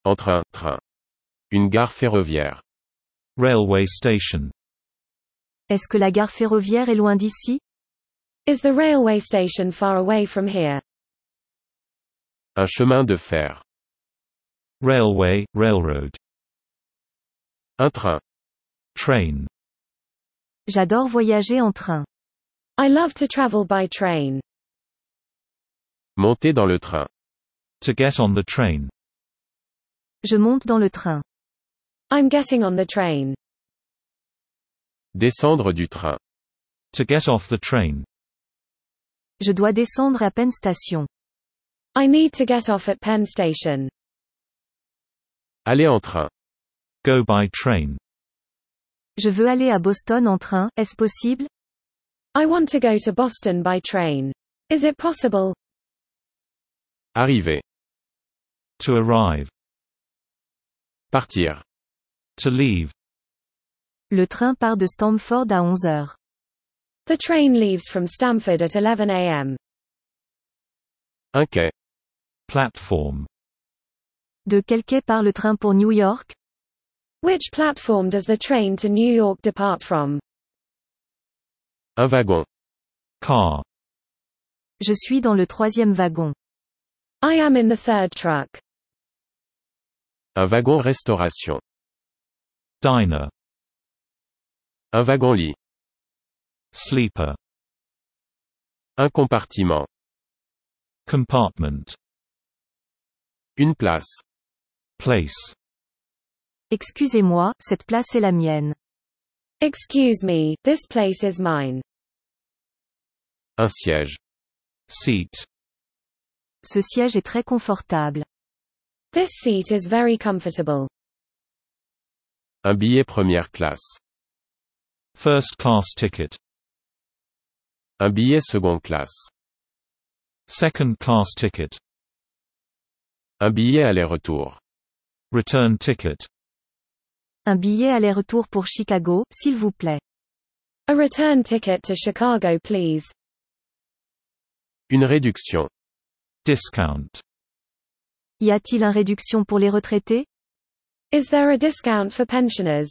En train, train. Une gare ferroviaire. Railway station. Est-ce que la gare ferroviaire est loin d'ici? Is the railway station far away from here? Un chemin de fer. Railway, railroad. Un train. Train. J'adore voyager en train. I love to travel by train. Monter dans le train. To get on the train. Je monte dans le train. I'm getting on the train. Descendre du train. To get off the train. Je dois descendre à Penn Station. I need to get off at Penn Station. Aller en train. Go by train. Je veux aller à Boston en train, est-ce possible? I want to go to Boston by train. Is it possible? Arriver. To arrive. Partir. To leave. Le train part de Stamford à 11 heures. The train leaves from Stamford at 11 a.m. Un quai. Platform. De quel quai part le train pour New York? Which platform does the train to New York depart from? Un wagon. Car. Je suis dans le 3e wagon. I am in the third truck. Un wagon restauration. Diner. Un wagon-lit. Sleeper. Un compartiment. Compartment. Une place. Place. Excusez-moi, cette place est la mienne. Excuse me, this place is mine. Un siège. Seat. Ce siège est très confortable. This seat is very comfortable. Un billet première classe. First class ticket. Un billet seconde classe. Second class ticket. Un billet aller-retour. Return ticket. Un billet aller-retour pour Chicago, s'il vous plaît. A return ticket to Chicago, please. Une réduction. Discount. Y a-t-il une réduction pour les retraités? Is there a discount for pensioners?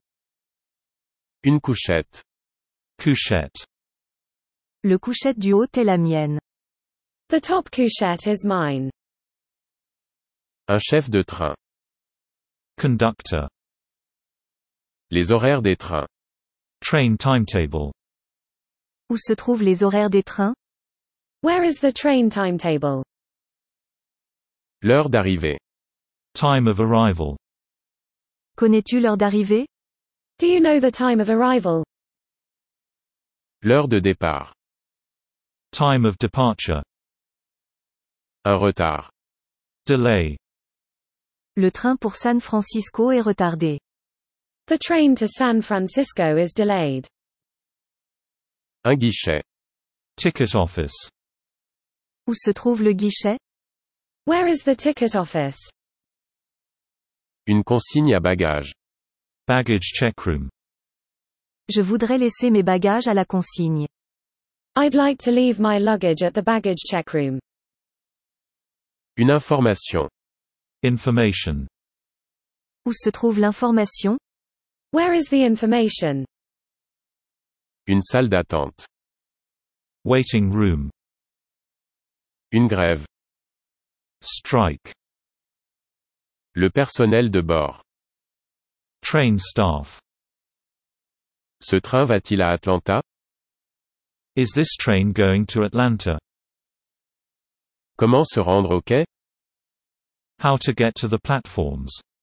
Une couchette. Couchette. Le couchette du haut est la mienne. The top couchette is mine. Un chef de train. Conductor. Les horaires des trains. Train timetable. Où se trouvent les horaires des trains? Where is the train timetable? L'heure d'arrivée. Time of arrival. Connais-tu l'heure d'arrivée? Do you know the time of arrival? L'heure de départ. Time of departure. Un retard. Delay. Le train pour San Francisco est retardé. The train to San Francisco is delayed. Un guichet. Ticket office. Où se trouve le guichet? Where is the ticket office? Une consigne à bagages. Baggage check room. Je voudrais laisser mes bagages à la consigne. I'd like to leave my luggage at the baggage check room. Une information. Information. Où se trouve l'information? Where is the information? Une salle d'attente. Waiting room. Une grève. Strike. Le personnel de bord. Train staff. Ce train va-t-il à Atlanta? Is this train going to Atlanta? Comment se rendre au quai? How to get to the platforms.